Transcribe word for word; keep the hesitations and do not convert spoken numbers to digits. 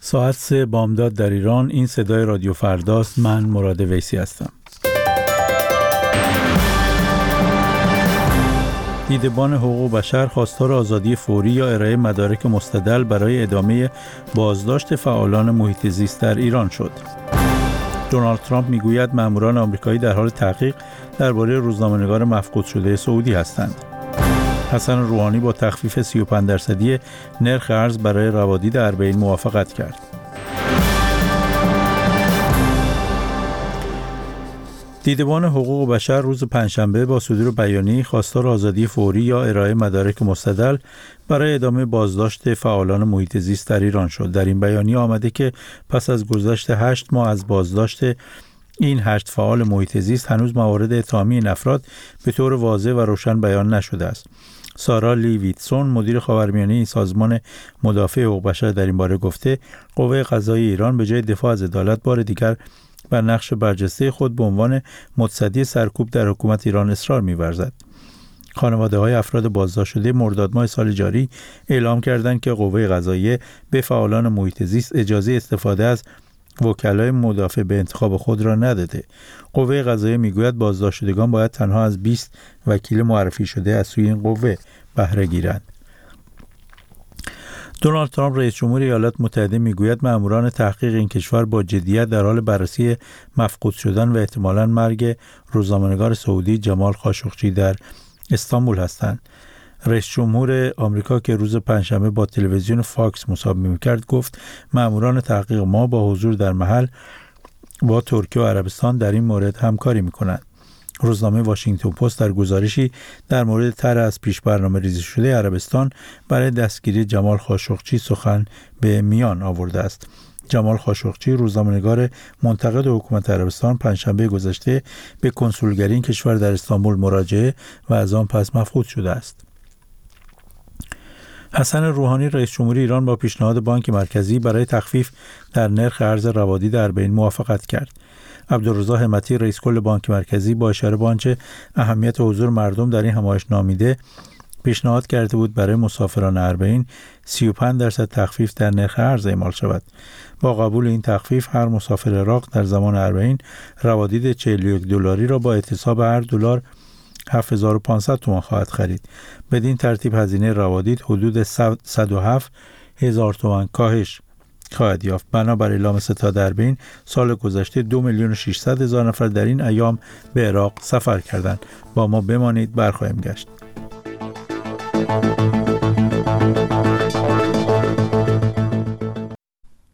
ساعت سه بامداد در ایران. این صدای رادیو فرداست. من مراد ویسی هستم. دیدبان حقوق بشر خواستار آزادی فوری یا ارائه مدارک مستدل برای ادامه بازداشت فعالان محیط زیست در ایران شد. دونالد ترامپ میگوید ماموران آمریکایی در حال تحقیق درباره روزنامه‌نگار مفقود شده سعودی هستند. حسن روحانی با تخفیف سی و پنج درصدی نرخ ارز برای روادید اربعین موافقت کرد. دیدبان حقوق بشر روز پنجشنبه با صدور بیانیه‌ای خواستار آزادی فوری یا ارائه مدارک مستدل برای ادامه بازداشت فعالان محیط زیست در ایران شد. در این بیانیه آمده که پس از گذشت هشت ماه از بازداشت این هشت فعال محیط زیست هنوز موارد اتهامی این افراد به طور واضح و روشن بیان نشده است. سارا لی ویتسون مدیر خاورمیانه سازمان مدافع حقوق بشر در این باره گفته قوه قضاییه ایران به جای دفاع از عدالت بار دیگر بر نقش برجسته خود به عنوان متصدی سرکوب در حکومت ایران اصرار می‌ورزد. خانواده‌های افراد بازداشت شده مرداد ماه سال جاری اعلام کردند که قوه قضاییه به فعالان محیط زیست اجازه استفاده از وکلای مدافع به انتخاب خود را نداده. قوه قضاییه میگوید بازداشت شدگان باید تنها از بیست وکیل معرفی شده از سوی این قوه بهره گیرند. دونالد ترامپ رئیس جمهور ایالات متحده میگوید ماموران تحقیق این کشور با جدیت در حال بررسی مفقود شدن و احتمالاً مرگ روزنامه‌نگار سعودی جمال خاشقچی در استانبول هستند. رئیس جمهور آمریکا که روز پنجشنبه با تلویزیون فاکس مصاحبه می‌کرد گفت ماموران تحقیق ما با حضور در محل با ترکیه و عربستان در این مورد همکاری می‌کنند. روزنامه واشنگتن پست در گزارشی در مورد طرح از پیش برنامه ریزی شده عربستان برای دستگیری جمال خاشقچی سخن به میان آورده است. جمال خاشقچی روزنامه‌نگار منتقد حکومت عربستان پنجشنبه گذشته به کنسولگری این کشور در استانبول مراجعه و از آن پس مفقود شده است. حسن روحانی رئیس جمهور ایران با پیشنهاد بانک مرکزی برای تخفیف در نرخ ارز روادید اربعین موافقت کرد. عبدالرضا همتی رئیس کل بانک مرکزی با اشاره به آنچه اهمیت حضور مردم در این همایش نامیده پیشنهاد کرده بود برای مسافران اربعین سی و پنج درصد تخفیف در نرخ ارز اعمال شود. با قبول این تخفیف هر مسافر عراق در زمان اربعین روادید چهل و یک دلاری را با اعتصاب هر دلار هفت هزار و پانصد تومان خواهد خرید. بدین ترتیب هزینه روادید حدود صد و هفت هزار تومان کاهش خواهد یافت. بنابر اعلام ستاد اربعین سال گذشته دو میلیون و ششصد هزار نفر در این ایام به عراق سفر کردند. با ما بمانید، برخواهیم گشت.